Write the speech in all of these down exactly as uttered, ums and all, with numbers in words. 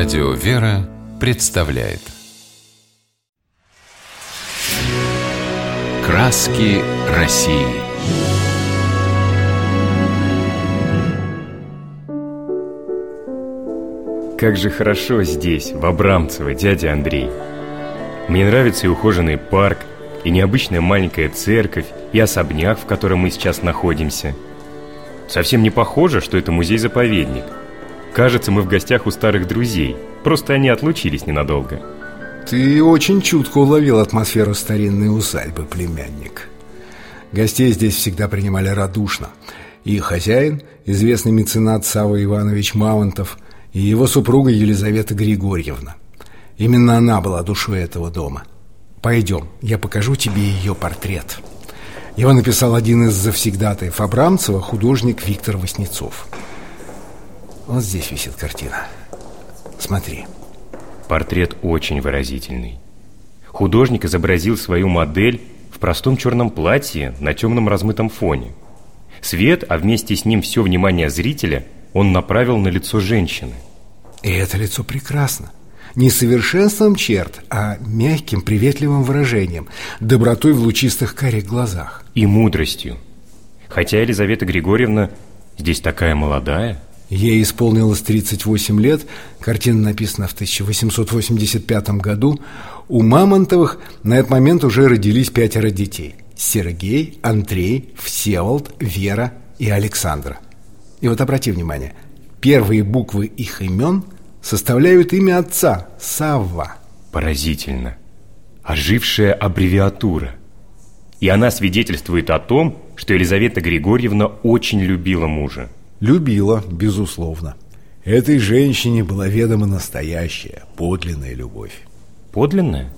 Радио «Вера» представляет «Краски России». Как же хорошо здесь, в Абрамцево, дядя Андрей. Мне нравится и ухоженный парк, и необычная маленькая церковь, и особняк, в котором мы сейчас находимся. Совсем не похоже, что это музей-заповедник. Кажется, мы в гостях у старых друзей. Просто они отлучились ненадолго. Ты очень чутко уловил атмосферу старинной усадьбы, племянник. Гостей здесь всегда принимали радушно. И хозяин, известный меценат Савва Иванович Мамонтов, и его супруга Елизавета Григорьевна. Именно она была душой этого дома. Пойдем, я покажу тебе ее портрет. Его написал один из завсегдатаев Абрамцева, художник Виктор Васнецов. Вот здесь висит картина. Смотри. Портрет очень выразительный. Художник изобразил свою модель в простом черном платье на темном размытом фоне. Свет, а вместе с ним все внимание зрителя, он направил на лицо женщины. И это лицо прекрасно. Не совершенством черт, а мягким, приветливым выражением, добротой в лучистых карих глазах. И мудростью. Хотя Елизавета Григорьевна здесь такая молодая. Ей исполнилось тридцать восемь лет. Картина написана в тысяча восемьсот восемьдесят пятом году. У Мамонтовых на этот момент уже родились пятеро детей: Сергей, Андрей, Всеволод, Вера и Александра. И вот обрати внимание, первые буквы их имен составляют имя отца – Савва. Поразительно. Ожившая аббревиатура. И она свидетельствует о том, что Елизавета Григорьевна очень любила мужа. Любила, безусловно. Этой женщине была ведома настоящая, подлинная любовь. Подлинная?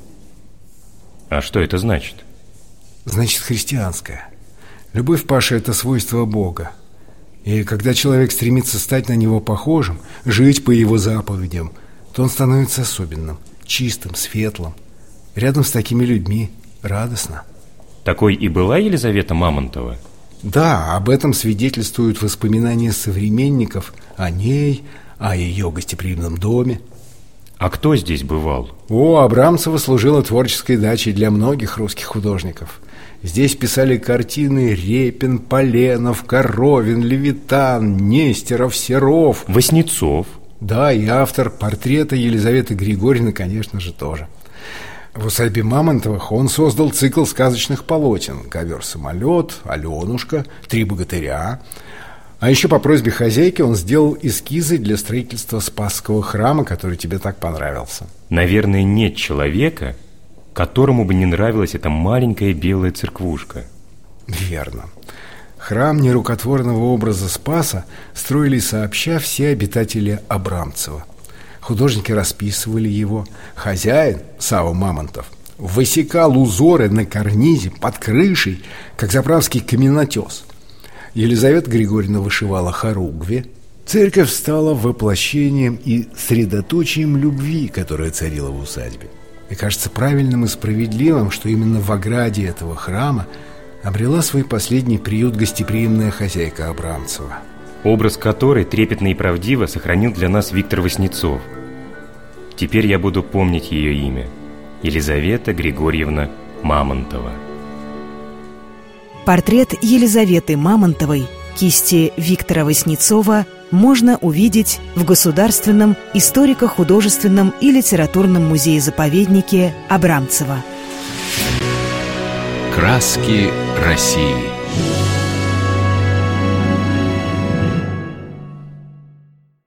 А что это значит? Значит, христианская. Любовь, Паша, это свойство Бога. И когда человек стремится стать на Него похожим, жить по Его заповедям, то он становится особенным, чистым, светлым. Рядом с такими людьми радостно. Такой и была Елизавета Мамонтова? Да, об этом свидетельствуют воспоминания современников о ней, о ее гостеприимном доме. А кто здесь бывал? О, Абрамцево служила творческой дачей для многих русских художников. Здесь писали картины Репин, Поленов, Коровин, Левитан, Нестеров, Серов. Васнецов. Да, и автор портрета Елизаветы Григорьевны, конечно же, тоже. В усадьбе Мамонтовых он создал цикл сказочных полотен: «Ковер-самолет», «Аленушка», «Три богатыря». А еще по просьбе хозяйки он сделал эскизы для строительства Спасского храма, который тебе так понравился. Наверное, нет человека, которому бы не нравилась эта маленькая белая церквушка. Верно. Храм нерукотворного образа Спаса строили сообща все обитатели Абрамцева. Художники расписывали его. Хозяин, Савва Мамонтов, высекал узоры на карнизе под крышей, как заправский каменотес. Елизавета Григорьевна вышивала хоругви. Церковь стала воплощением и средоточием любви, которая царила в усадьбе. И кажется правильным и справедливым, что именно в ограде этого храма обрела свой последний приют гостеприимная хозяйка Абрамцева. Образ которой трепетно и правдиво сохранил для нас Виктор Васнецов. Теперь я буду помнить ее имя: Елизавета Григорьевна Мамонтова. Портрет Елизаветы Мамонтовой кисти Виктора Васнецова можно увидеть в Государственном историко-художественном и литературном музее-заповеднике Абрамцево. «Краски России».